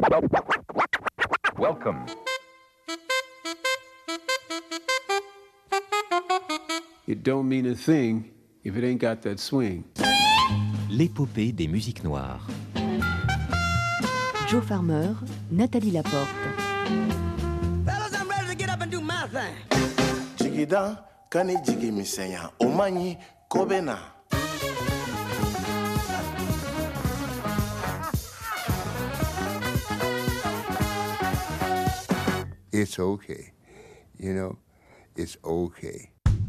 Welcome. It don't mean a thing if it ain't got that swing. L'épopée des musiques noires. Joe Farmer, Nathalie Laporte. Fellas, I'm ready to get up and do my thing. Jigida, kani jigi misenya, omanyi, kobena. It's okay. You know, it's okay.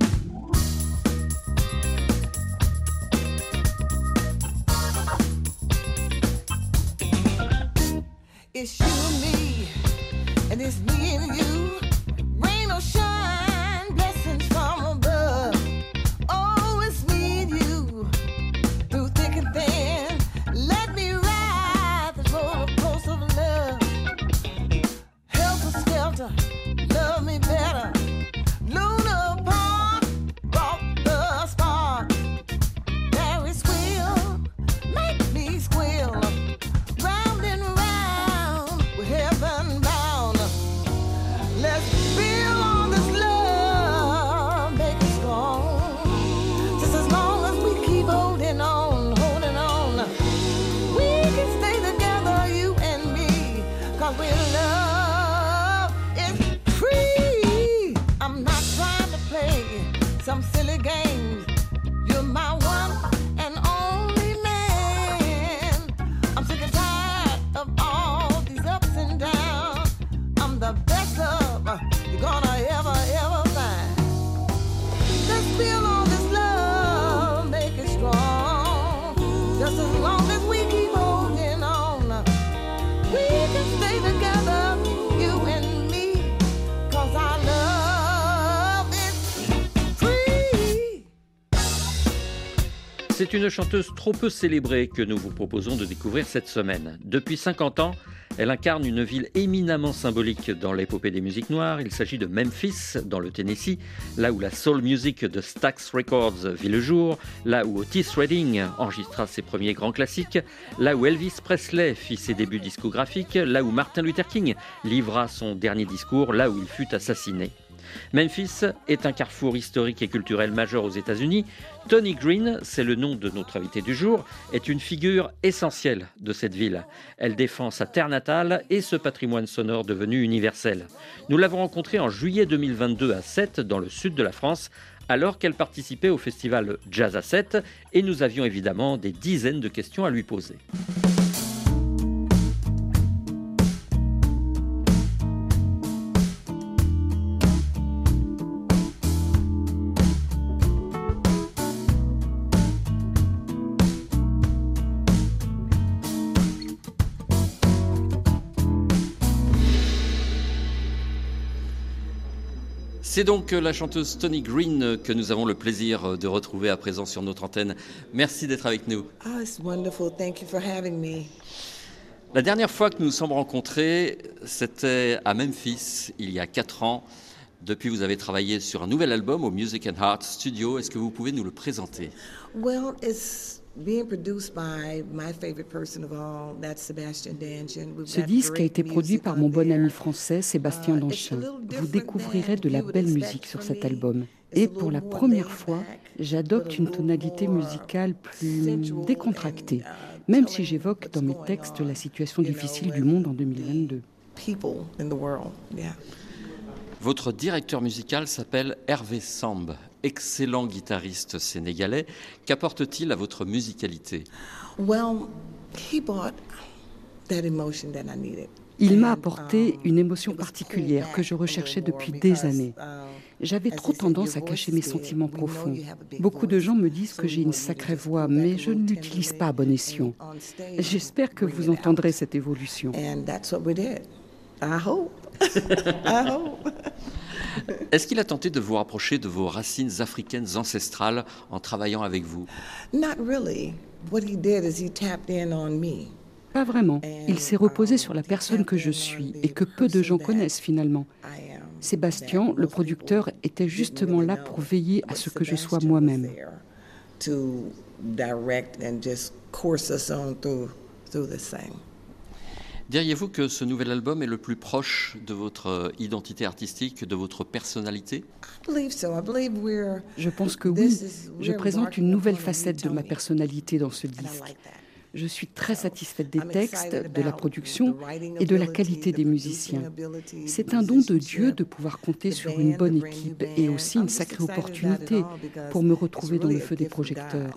It's you and me, and it's me and you. Rain or shine, blessings from above. Oh, it's me and you, through thick and thin. Let me ride this roller coaster of love. Helter skelter, love me better. Luna Park brought the spark. Mary squeal, make me squeal. Round and round, we're heaven bound. Let's build on this love, make it strong. Just as long as we keep holding on, holding on. We can stay together, you and me, 'cause we love is free. I'm not trying to play some silly games. You're my one and only man. I'm sick and tired of all these ups and downs. I'm the best love you're gonna ever find. Let's build on this love, make it strong. Just as long as we keep holding on, we can stay together, you and me, 'cause our love is free. C'est une chanteuse trop peu célébrée que nous vous proposons de découvrir cette semaine. Depuis 50 ans, elle incarne une ville éminemment symbolique dans l'épopée des musiques noires. Il s'agit de Memphis, dans le Tennessee, là où la soul music de Stax Records vit le jour, là où Otis Redding enregistra ses premiers grands classiques, là où Elvis Presley fit ses débuts discographiques, là où Martin Luther King livra son dernier discours, là où il fut assassiné. Memphis est un carrefour historique et culturel majeur aux États-Unis. Tony Green, c'est le nom de notre invité du jour, est une figure essentielle de cette ville. Elle défend sa terre natale et ce patrimoine sonore devenu universel. Nous l'avons rencontrée en juillet 2022 à Sète, dans le sud de la France, alors qu'elle participait au festival Jazz à Sète, et nous avions évidemment des dizaines de questions à lui poser. C'est donc la chanteuse Tony Green que nous avons le plaisir de retrouver à présent sur notre antenne. Merci d'être avec nous. Oh, it's wonderful. Thank you for having me. La dernière fois que nous nous sommes rencontrés, c'était à Memphis, il y a 4 ans. Depuis, vous avez travaillé sur un nouvel album au Music and Heart Studio. Est-ce que vous pouvez nous le présenter? Well, it's being produced by my favorite person of all, that's Sébastien Danchin. Ce disque a été produit par mon bon ami français Sébastien Danchin. Vous découvrirez de la belle musique sur cet album. Et pour la première fois, j'adopte une tonalité musicale plus décontractée, même si j'évoque dans mes textes la situation difficile du monde en 2022. Votre directeur musical s'appelle Hervé Samb, excellent guitariste sénégalais. Qu'apporte-t-il à votre musicalité? Il m'a apporté une émotion particulière que je recherchais depuis des années. J'avais trop tendance à cacher mes sentiments profonds. Beaucoup de gens me disent que j'ai une sacrée voix, mais je ne l'utilise pas à bon escient. J'espère que vous entendrez cette évolution. Est-ce qu'il a tenté de vous rapprocher de vos racines africaines ancestrales en travaillant avec vous? Pas vraiment. Il s'est reposé sur la personne que je suis et que peu de gens connaissent finalement. Sébastien, le producteur, était justement là pour veiller à ce que je sois moi-même. Diriez-vous que ce nouvel album est le plus proche de votre identité artistique, de votre personnalité ? Je pense que oui. Je présente une nouvelle facette de ma personnalité dans ce disque. Je suis très satisfaite des textes, de la production et de la qualité des musiciens. C'est un don de Dieu de pouvoir compter sur une bonne équipe et aussi une sacrée opportunité pour me retrouver dans le feu des projecteurs.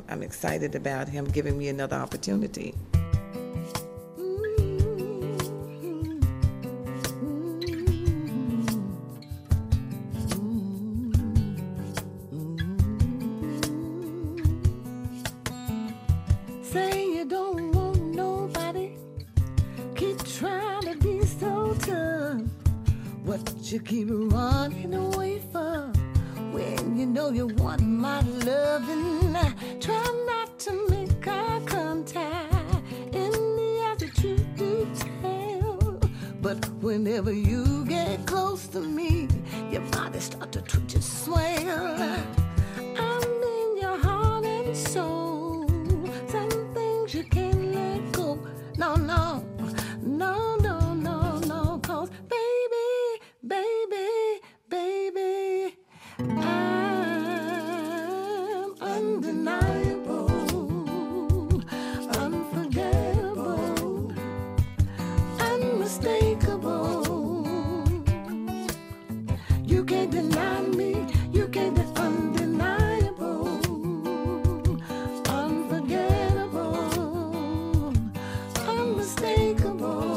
You keep running away from when you know you want my loving. Try not to make eye contact in the eyes that you do tell. But whenever you get close to me, your body starts to twitch and swell. I'm in your heart and soul. Some things you can't let go. No, no, no, no, no, no. 'Cause baby, baby, I'm undeniable, unforgettable, unmistakable. You can't deny me, you can't be undeniable, unforgettable, unmistakable.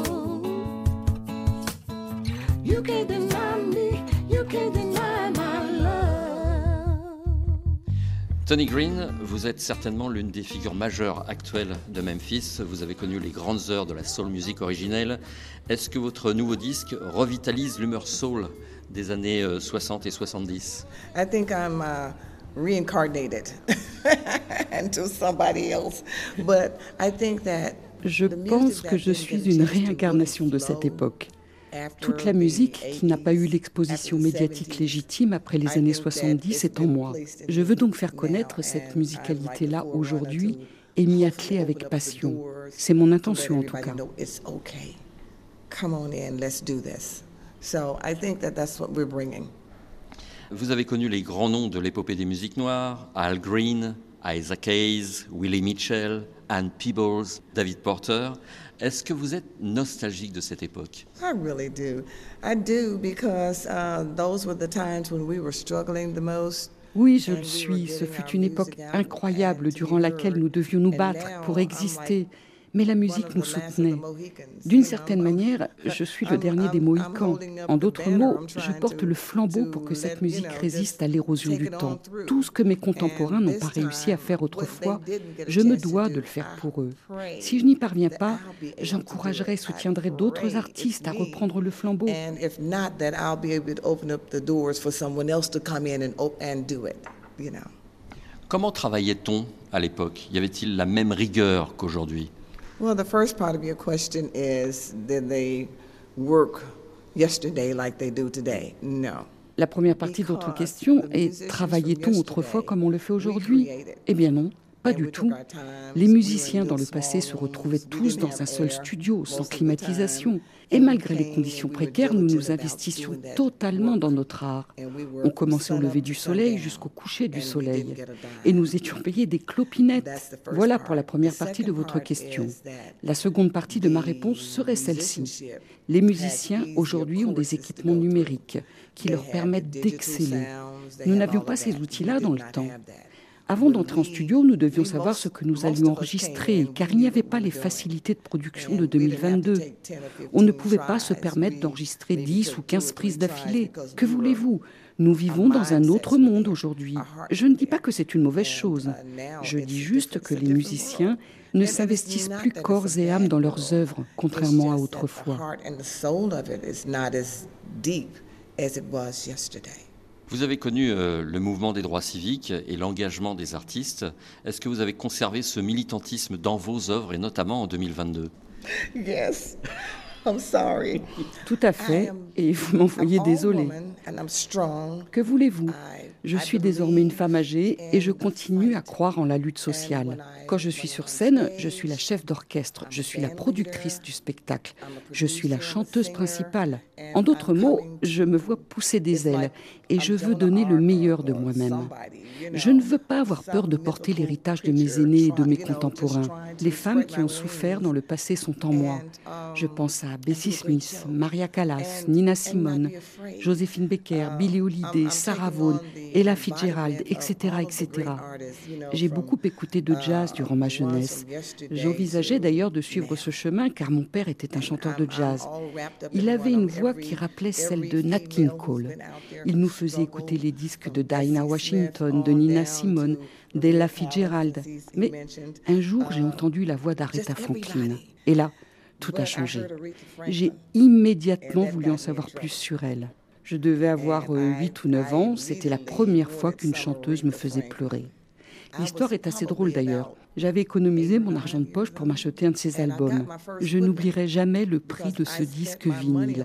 You can't deny me, you can't deny my love. Tony Green, vous êtes certainement l'une des figures majeures actuelles de Memphis. Vous avez connu les grandes heures de la soul music originelle. Est-ce que votre nouveau disque revitalise l'humeur soul des années 60 et 70 ? I think I'm reincarnated into somebody else, but I think that Je pense que je suis une réincarnation de cette époque. Toute la musique qui n'a pas eu l'exposition médiatique légitime après les années 70 est en moi. Je veux donc faire connaître cette musicalité-là aujourd'hui et m'y atteler avec passion. C'est mon intention en tout cas. Come on in, let's do this. So I think that that's what we're bringing. Vous avez connu les grands noms de l'épopée des musiques noires, Al Green, Isaac Hayes, Willie Mitchell, Ann Peebles, David Porter. Est-ce que vous êtes nostalgique de cette époque ? I really do. I do because those were the times when we were struggling the most. Oui, je le suis. Ce fut une époque incroyable durant laquelle nous devions nous battre pour exister. Mais la musique nous soutenait. D'une certaine manière, je suis le dernier des Mohicans. En d'autres mots, je porte le flambeau pour que cette musique résiste à l'érosion du temps. Tout ce que mes contemporains n'ont pas réussi à faire autrefois, je me dois de le faire pour eux. Si je n'y parviens pas, j'encouragerai et soutiendrai d'autres artistes à reprendre le flambeau. Comment travaillait-on à l'époque ? Y avait-il la même rigueur qu'aujourd'hui ? Well, the first part of your question is, did they work yesterday like they do today? No. La première partie de votre question est « Travaillait-on autrefois comme on le fait aujourd'hui ?» Eh bien non, pas du tout. Les musiciens dans le passé se retrouvaient tous dans un seul studio, sans climatisation. Et malgré les conditions précaires, nous nous investissions totalement dans notre art. On commençait au lever du soleil jusqu'au coucher du soleil. Et nous étions payés des clopinettes. Voilà pour la première partie de votre question. La seconde partie de ma réponse serait celle-ci. Les musiciens, aujourd'hui, ont des équipements numériques qui leur permettent d'exceller. Nous n'avions pas ces outils-là dans le temps. Avant d'entrer en studio, nous devions savoir ce que nous allions enregistrer, car il n'y avait pas les facilités de production de 2022. On ne pouvait pas se permettre d'enregistrer 10 ou 15 prises d'affilée. Que voulez-vous ? Nous vivons dans un autre monde aujourd'hui. Je ne dis pas que c'est une mauvaise chose. Je dis juste que les musiciens ne s'investissent plus corps et âme dans leurs œuvres, contrairement à autrefois. Vous avez connu le mouvement des droits civiques et l'engagement des artistes. Est-ce que vous avez conservé ce militantisme dans vos œuvres et notamment en 2022 ? Yes, I'm sorry. Tout à fait, et vous m'en voyez désolé. Que voulez-vous ? Je suis désormais une femme âgée et je continue à croire en la lutte sociale. Quand je suis sur scène, je suis la chef d'orchestre, je suis la productrice du spectacle, je suis la chanteuse principale. En d'autres mots, je me vois pousser des ailes et je veux donner le meilleur de moi-même. Je ne veux pas avoir peur de porter l'héritage de mes aînés et de mes contemporains. Les femmes qui ont souffert dans le passé sont en moi. Je pense à Bessie Smith, Maria Callas, Nina Simone, Joséphine Baker, Billie Holiday, Sarah Vaughan, Ella Fitzgerald, etc., etc. J'ai beaucoup écouté de jazz durant ma jeunesse. J'envisageais d'ailleurs de suivre ce chemin car mon père était un chanteur de jazz. Il avait une voix qui rappelait celle de Nat King Cole. Il nous faisait écouter les disques de Dinah Washington, de Nina Simone, d'Ella Fitzgerald. Mais un jour, j'ai entendu la voix d'Aretha Franklin. Et là, tout a changé. J'ai immédiatement voulu en savoir plus sur elle. Je devais avoir 8 ou 9 ans. C'était la première fois qu'une chanteuse me faisait pleurer. L'histoire est assez drôle d'ailleurs. J'avais économisé mon argent de poche pour m'acheter un de ses albums. Je n'oublierai jamais le prix de ce disque vinyle,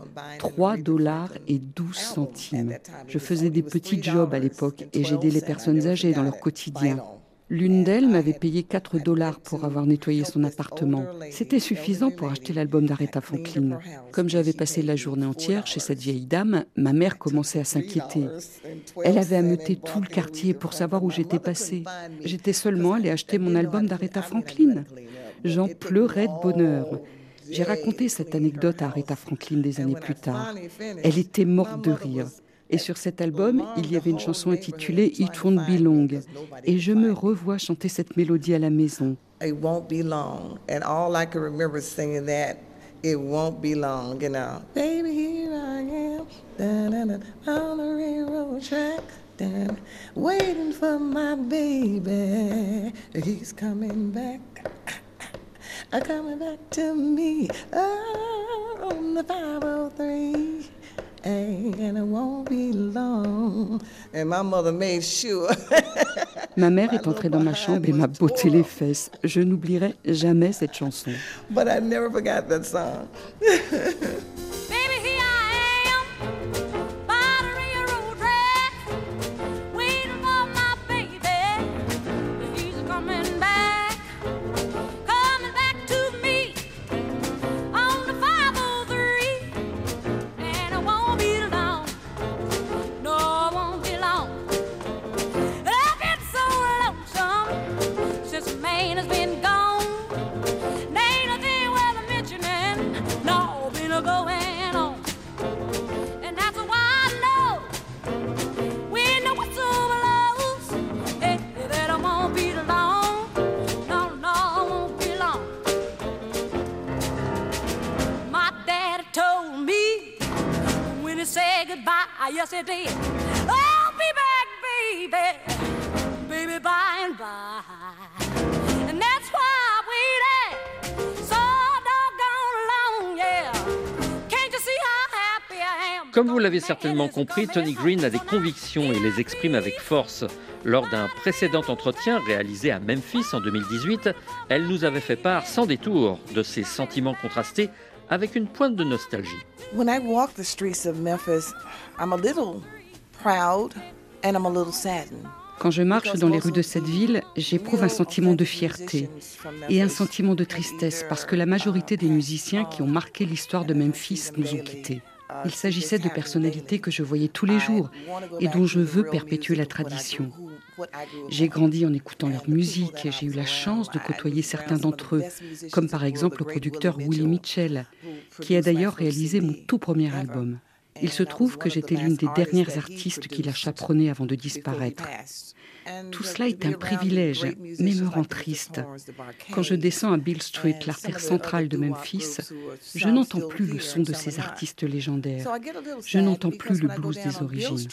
$3,12. Je faisais des petits jobs à l'époque et j'aidais les personnes âgées dans leur quotidien. L'une d'elles m'avait payé $4 pour avoir nettoyé son appartement. C'était suffisant pour acheter l'album d'Aretha Franklin. Comme j'avais passé la journée entière chez cette vieille dame, ma mère commençait à s'inquiéter. Elle avait ameuté tout le quartier pour savoir où j'étais passée. J'étais seulement allée acheter mon album d'Aretha Franklin. J'en pleurais de bonheur. J'ai raconté cette anecdote à Aretha Franklin des années plus tard. Elle était morte de rire. Et sur cet album, il y avait une chanson intitulée « It Won't Be Long ». Et je me revois chanter cette mélodie à la maison. It won't be long. And all I can remember is singing that. It won't be long, you know. Baby, here I am, on the railroad track, waiting for my baby. He's coming back to me. Oh, on the 503. And it won't be long. And my mother made sure. Ma mère est entrée dans ma chambre et m'a botté les fesses. Je n'oublierai jamais cette chanson. But I never forgot that song. Baby, here I am, by the railroad track, waiting for my baby. He's coming back to me on the 503. And it won't be long, no, it won't be long. I've been so lonesome since the man has been gone. Ain't nothing worth mentioning, no, been going on. And that's why I know when the whistle blows, that it won't be long. No, no, it won't be long. My daddy told me when he said goodbye, yes he did. I'll be back, baby, baby, by and by. And that's why I waited so doggone long, yeah. Can't you see how happy I am? Comme vous l'avez certainement compris, Tony Green a des convictions et les exprime avec force. Lors d'un précédent entretien réalisé à Memphis en 2018, elle nous avait fait part sans détour de ses sentiments contrastés avec une pointe de nostalgie. When I walk the streets of Memphis, I'm a little proud and I'm a little saddened. Quand je marche dans les rues de cette ville, j'éprouve un sentiment de fierté et un sentiment de tristesse parce que la majorité des musiciens qui ont marqué l'histoire de Memphis nous ont quittés. Il s'agissait de personnalités que je voyais tous les jours et dont je veux perpétuer la tradition. J'ai grandi en écoutant leur musique et j'ai eu la chance de côtoyer certains d'entre eux, comme par exemple le producteur Willie Mitchell, qui a d'ailleurs réalisé mon tout premier album. Il se trouve que j'étais l'une des dernières artistes qu'il a chaperonnées avant de disparaître. Tout cela est un privilège, mais me rend triste. Quand je descends à Beale Street, l'artère centrale de Memphis, je n'entends plus le son de ces artistes légendaires. Je n'entends plus le blues des origines.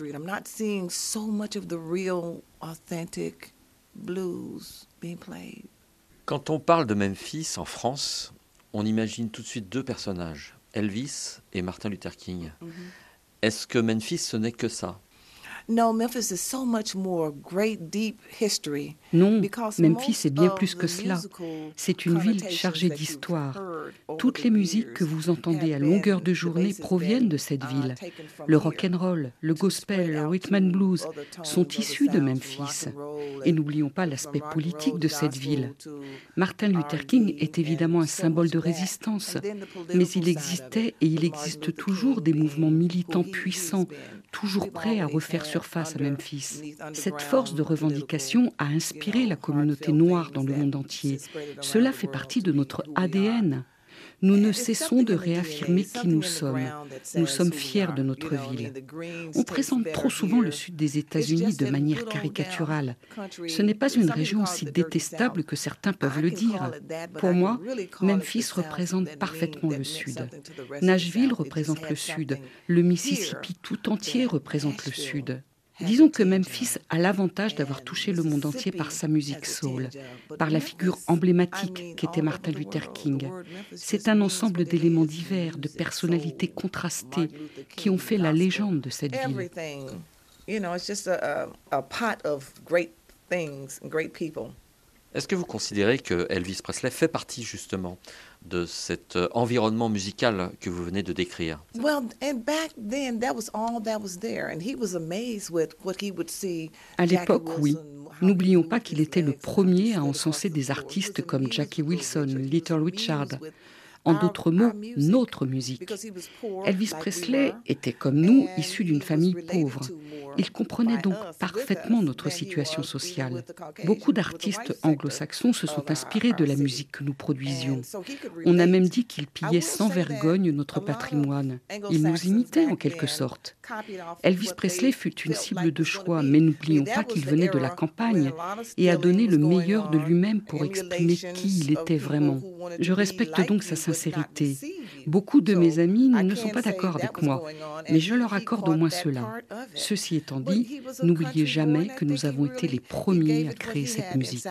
Quand on parle de Memphis en France, on imagine tout de suite deux personnages, Elvis et Martin Luther King. Est-ce que Memphis, ce n'est que ça ? No, Memphis is so much more great deep history. Non, Memphis est bien plus que cela. C'est une ville chargée d'histoire. Toutes les musiques que vous entendez à longueur de journée proviennent de cette ville. Le rock'n'roll, le gospel, le rhythm and blues sont issus de Memphis. Et n'oublions pas l'aspect politique de cette ville. Martin Luther King est évidemment un symbole de résistance, mais il existait et il existe toujours des mouvements militants puissants, toujours prêts à refaire surface à Memphis. Cette force de revendication a inspiré la communauté noire dans le monde entier. Cela fait partie de notre ADN. Nous ne cessons de réaffirmer qui nous sommes. Nous sommes fiers de notre ville. On présente trop souvent le sud des États-Unis de manière caricaturale. Ce n'est pas une région aussi détestable que certains peuvent le dire. Pour moi, Memphis représente parfaitement le sud. Nashville représente le sud. Le Mississippi tout entier représente le sud. Disons que Memphis a l'avantage d'avoir touché le monde entier par sa musique soul, par la figure emblématique qu'était Martin Luther King. C'est un ensemble d'éléments divers, de personnalités contrastées qui ont fait la légende de cette ville. Est-ce que vous considérez que Elvis Presley fait partie justement de cet environnement musical que vous venez de décrire? À l'époque, oui. N'oublions pas qu'il était le premier à encenser des artistes comme Jackie Wilson, Little Richard. En d'autres mots, notre musique. Elvis Presley était comme nous, issu d'une famille pauvre. Il comprenait donc parfaitement notre situation sociale. Beaucoup d'artistes anglo-saxons se sont inspirés de la musique que nous produisions. On a même dit qu'ils pillaient sans vergogne notre patrimoine. Ils nous imitaient en quelque sorte. Elvis Presley fut une cible de choix, mais n'oublions pas qu'il venait de la campagne et a donné le meilleur de lui-même pour exprimer qui il était vraiment. Je respecte donc sa sincérité. Beaucoup de mes amis ne sont pas d'accord avec moi, mais je leur accorde au moins cela. Ceci étant dit, n'oubliez jamais que nous avons été les premiers à créer cette musique.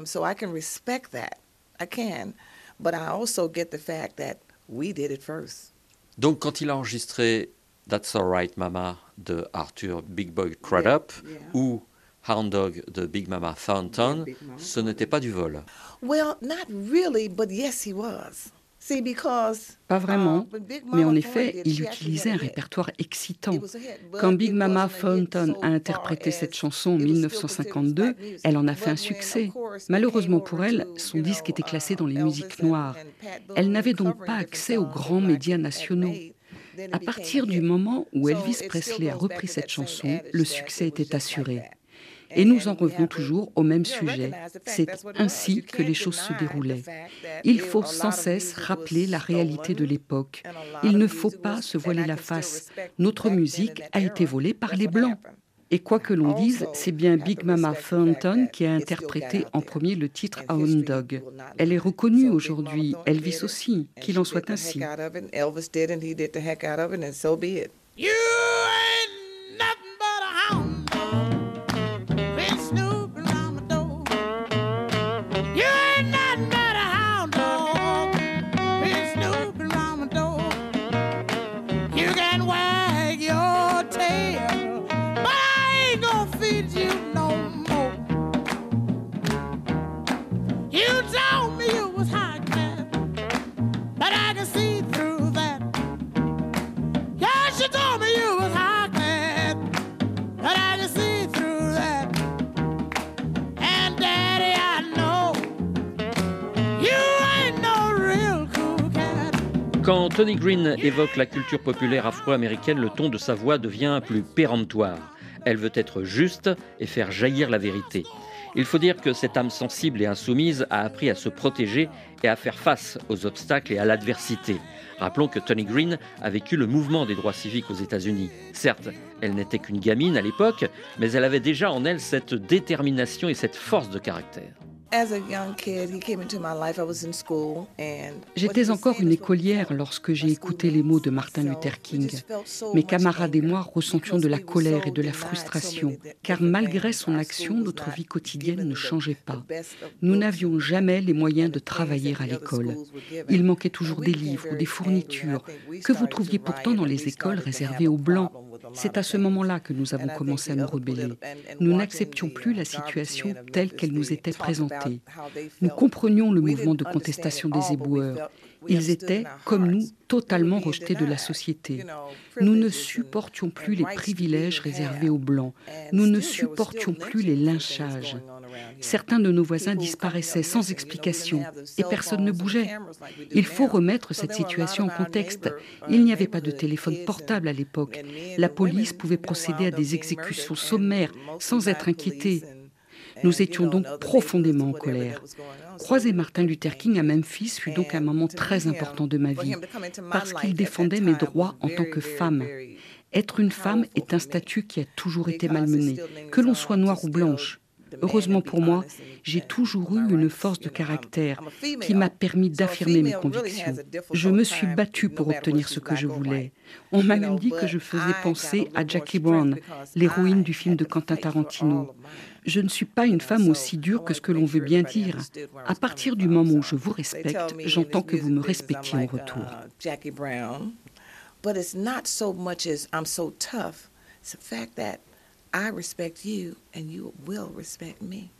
Donc quand il a enregistré That's Alright Mama de Arthur Big Boy Crudup ou Hound Dog de Big Mama Thornton, ce n'était pas du vol. Pas vraiment, mais en effet, il utilisait un répertoire excitant. Quand Big Mama Thornton a interprété cette chanson en 1952, elle en a fait un succès. Malheureusement pour elle, son disque était classé dans les musiques noires. Elle n'avait donc pas accès aux grands médias nationaux. À partir du moment où Elvis Presley a repris cette chanson, le succès était assuré. Et nous en revenons toujours au même sujet. C'est ainsi que les choses se déroulaient. Il faut sans cesse rappeler la réalité de l'époque. Il ne faut pas se voiler la face. Notre musique a été volée par les Blancs. Et quoi que l'on dise, c'est bien Big Mama Thornton qui a interprété en premier le titre Hound Dog. Elle est reconnue aujourd'hui, Elvis aussi, qu'il en soit ainsi. Quand Tony Green évoque la culture populaire afro-américaine, le ton de sa voix devient plus péremptoire. Elle veut être juste et faire jaillir la vérité. Il faut dire que cette âme sensible et insoumise a appris à se protéger et à faire face aux obstacles et à l'adversité. Rappelons que Tony Green a vécu le mouvement des droits civiques aux États-Unis. Certes, elle n'était qu'une gamine à l'époque, mais elle avait déjà en elle cette détermination et cette force de caractère. J'étais encore une écolière lorsque j'ai écouté les mots de Martin Luther King. Mes camarades et moi ressentions de la colère et de la frustration, car malgré son action, notre vie quotidienne ne changeait pas. Nous n'avions jamais les moyens de travailler à l'école. Il manquait toujours des livres ou des fournitures, que vous trouviez pourtant dans les écoles réservées aux Blancs. C'est à ce moment-là que nous avons commencé à nous rebeller. Nous n'acceptions plus la situation telle qu'elle nous était présentée. Nous comprenions le mouvement de contestation des éboueurs. Ils étaient, comme nous, totalement rejetés de la société. Nous ne supportions plus les privilèges réservés aux Blancs. Nous ne supportions plus les lynchages. Certains de nos voisins disparaissaient sans explication et personne ne bougeait. Il faut remettre cette situation en contexte. Il n'y avait pas de téléphone portable à l'époque. La police pouvait procéder à des exécutions sommaires sans être inquiétée. Nous étions donc profondément en colère. Croiser Martin Luther King à Memphis fut donc un moment très important de ma vie, parce qu'il défendait mes droits en tant que femme. Être une femme est un statut qui a toujours été malmené, que l'on soit noire ou blanche. Heureusement pour moi, j'ai toujours eu une force de caractère qui m'a permis d'affirmer mes convictions. Je me suis battue pour obtenir ce que je voulais. On m'a même dit que je faisais penser à Jackie Brown, l'héroïne du film de Quentin Tarantino. Je ne suis pas une femme aussi dure que ce que l'on veut bien dire. À partir du moment où je vous respecte, j'entends que vous me respectiez en retour. Jackie Brown, but it's not so much as I'm so tough. It's the fact that I respect you and you will respect me.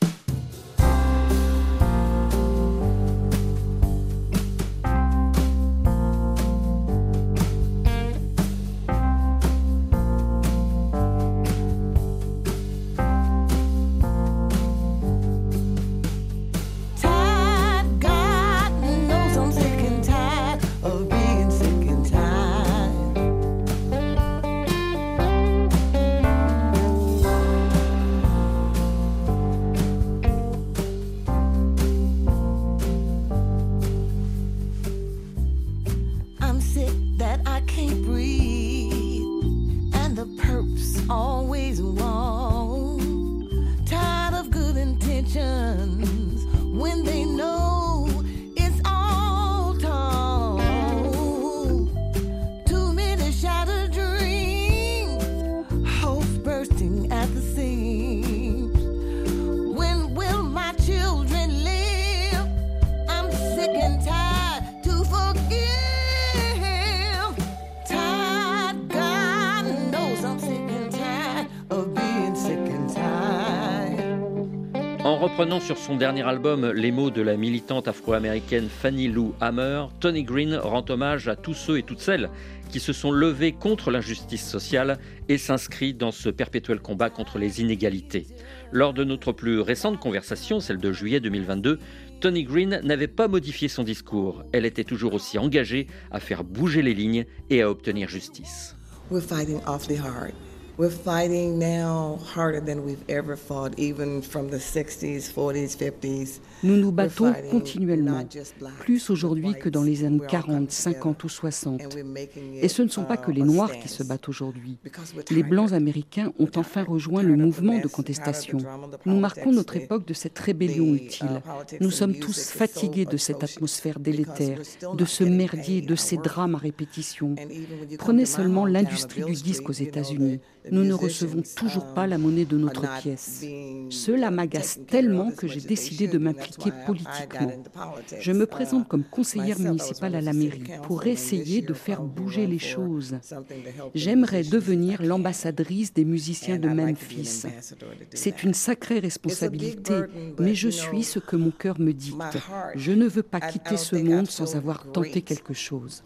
En reprenant sur son dernier album les mots de la militante afro-américaine Fannie Lou Hamer, Tony Green rend hommage à tous ceux et toutes celles qui se sont levés contre l'injustice sociale et s'inscrit dans ce perpétuel combat contre les inégalités. Lors de notre plus récente conversation, celle de juillet 2022, Tony Green n'avait pas modifié son discours. Elle était toujours aussi engagée à faire bouger les lignes et à obtenir justice. We're fighting awfully hard. We're fighting now harder than we've ever fought, even from the 60s, 40s, 50s. Nous nous battons continuellement, plus aujourd'hui que dans les années 40, 50 ou 60. Et ce ne sont pas que les Noirs qui se battent aujourd'hui. Les Blancs américains ont enfin rejoint le mouvement de contestation. Nous marquons notre époque de cette rébellion utile. Nous sommes tous fatigués de cette atmosphère délétère, de ce merdier, de ces drames à répétition. Prenez seulement l'industrie du disque aux États-Unis. Nous ne recevons toujours pas la monnaie de notre pièce. Cela m'agace tellement que j'ai décidé de m'impliquer politiquement. Je me présente comme conseillère municipale à la mairie pour essayer de faire bouger les choses. J'aimerais devenir l'ambassadrice des musiciens de Memphis. C'est une sacrée responsabilité, mais je suis ce que mon cœur me dicte. Je ne veux pas quitter ce monde sans avoir tenté quelque chose.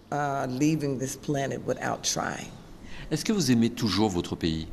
Est-ce que vous aimez toujours votre pays?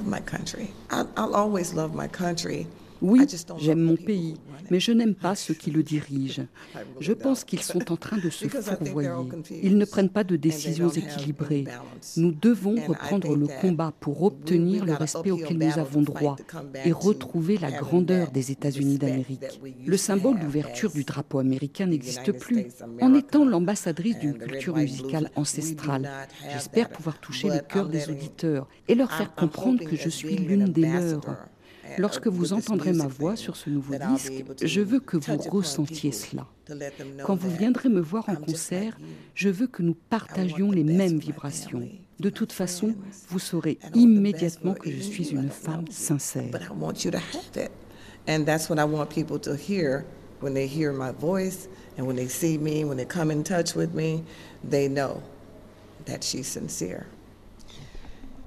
Oui, j'aime mon pays, mais je n'aime pas ceux qui le dirigent. Je pense qu'ils sont en train de se fourvoyer. Ils ne prennent pas de décisions équilibrées. Nous devons reprendre le combat pour obtenir le respect auquel nous avons droit et retrouver la grandeur des États-Unis d'Amérique. Le symbole d'ouverture du drapeau américain n'existe plus. En étant l'ambassadrice d'une culture musicale ancestrale, j'espère pouvoir toucher le cœur des auditeurs et leur faire comprendre que je suis l'une des leurs. Lorsque vous entendrez ma voix sur ce nouveau disque, je veux que vous ressentiez cela. Quand vous viendrez me voir en concert, je veux que nous partagions les mêmes vibrations. De toute façon, vous saurez immédiatement que je suis une femme sincère.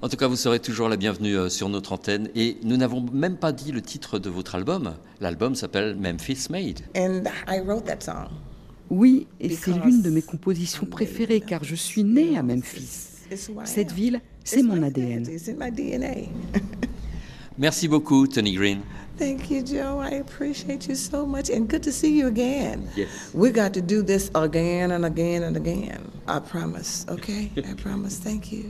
En tout cas, vous serez toujours la bienvenue sur notre antenne. Et nous n'avons même pas dit le titre de votre album. L'album s'appelle Memphis Made. And I wrote that song. Oui, et c'est l'une de mes compositions préférées car je suis née à Memphis. Cette ville, c'est mon ADN. It's in my DNA. Merci beaucoup, Tony Green. Thank you, Joe. I appreciate you so much, and good to see you again. Yes. We got to do this again and again and again. I promise, okay? I promise. Thank you.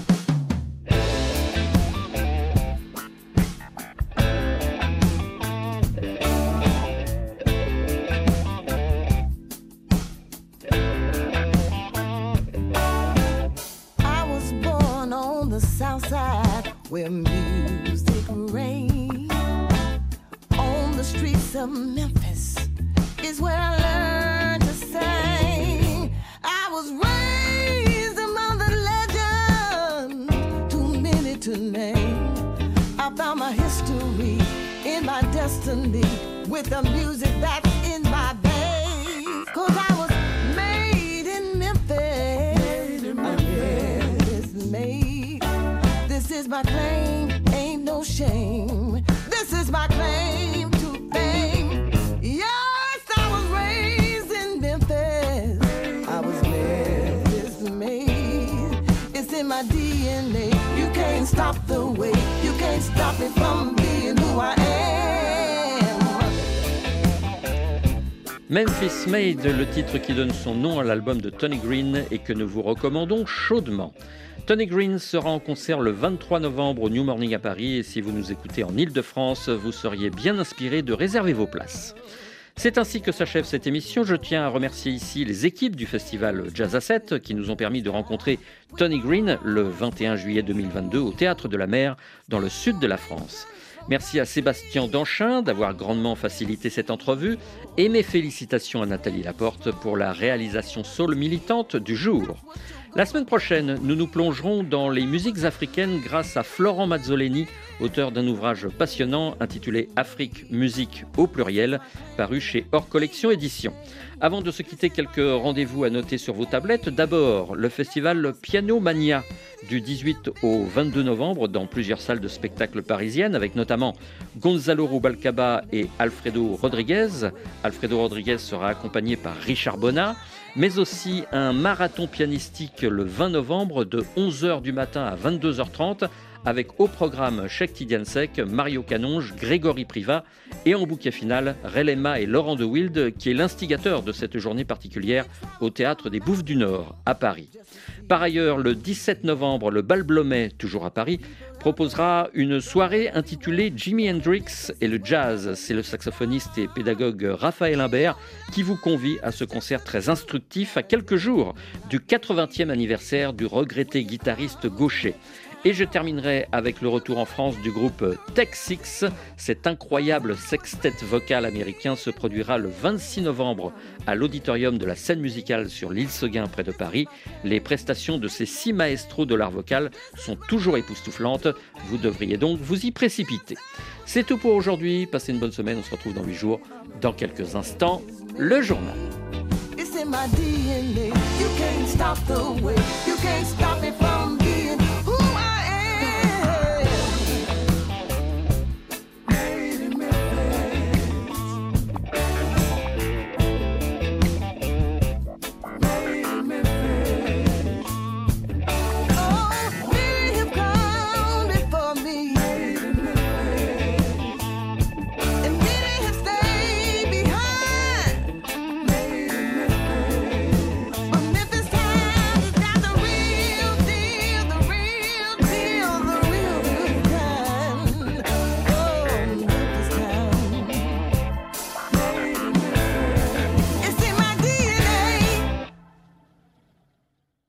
I was born on the south side where music rains. On the streets of Memphis is where I learned to sing. I was raised among the legends, too many to name. I found my history in my destiny with the music that's in my veins. 'Cause I was made in Memphis. Memphis made. This is my claim, ain't no shame. This is my claim to fame. Yes, I was raised in Memphis. I was Memphis made. It's in my DNA. You can't stop the way. You can't stop me from being who I am. Memphis Made, le titre qui donne son nom à l'album de Tony Green et que nous vous recommandons chaudement. Tony Green sera en concert le 23 novembre au New Morning à Paris et si vous nous écoutez en Ile-de-France, vous seriez bien inspiré de réserver vos places. C'est ainsi que s'achève cette émission. Je tiens à remercier ici les équipes du festival Jazz à 7 qui nous ont permis de rencontrer Tony Green le 21 juillet 2022 au Théâtre de la Mer dans le sud de la France. Merci à Sébastien Danchin d'avoir grandement facilité cette entrevue et mes félicitations à Nathalie Laporte pour la réalisation soul militante du jour. La semaine prochaine, nous nous plongerons dans les musiques africaines grâce à Florent Mazzoleni, auteur d'un ouvrage passionnant intitulé Afrique, musique au pluriel, paru chez Hors Collection Éditions. Avant de se quitter, quelques rendez-vous à noter sur vos tablettes. D'abord, le festival Piano Mania du 18 au 22 novembre dans plusieurs salles de spectacle parisiennes, avec notamment Gonzalo Rubalcaba et Alfredo Rodriguez. Alfredo Rodriguez sera accompagné par Richard Bonnat, mais aussi un marathon pianistique le 20 novembre de 11h du matin à 22h30, avec au programme Cheikh Tidiane-Seck, Mario Canonge, Grégory Privat et en bouquet final, Relema et Laurent de Wild, qui est l'instigateur de cette journée particulière au Théâtre des Bouffes du Nord, à Paris. Par ailleurs, le 17 novembre, le Bal Blomet, toujours à Paris, proposera une soirée intitulée Jimi Hendrix et le jazz. C'est le saxophoniste et pédagogue Raphaël Imbert qui vous convie à ce concert très instructif à quelques jours du 80e anniversaire du regretté guitariste gaucher. Et je terminerai avec le retour en France du groupe Tech Six. Cet incroyable sextet vocal américain se produira le 26 novembre à l'auditorium de la Scène Musicale sur l'île Seguin près de Paris. Les prestations de ces 6 maestros de l'art vocal sont toujours époustouflantes. Vous devriez donc vous y précipiter. C'est tout pour aujourd'hui. Passez une bonne semaine. On se retrouve dans 8 jours. Dans quelques instants, le journal. It's in my DNA. You can't stop the way. You can't stop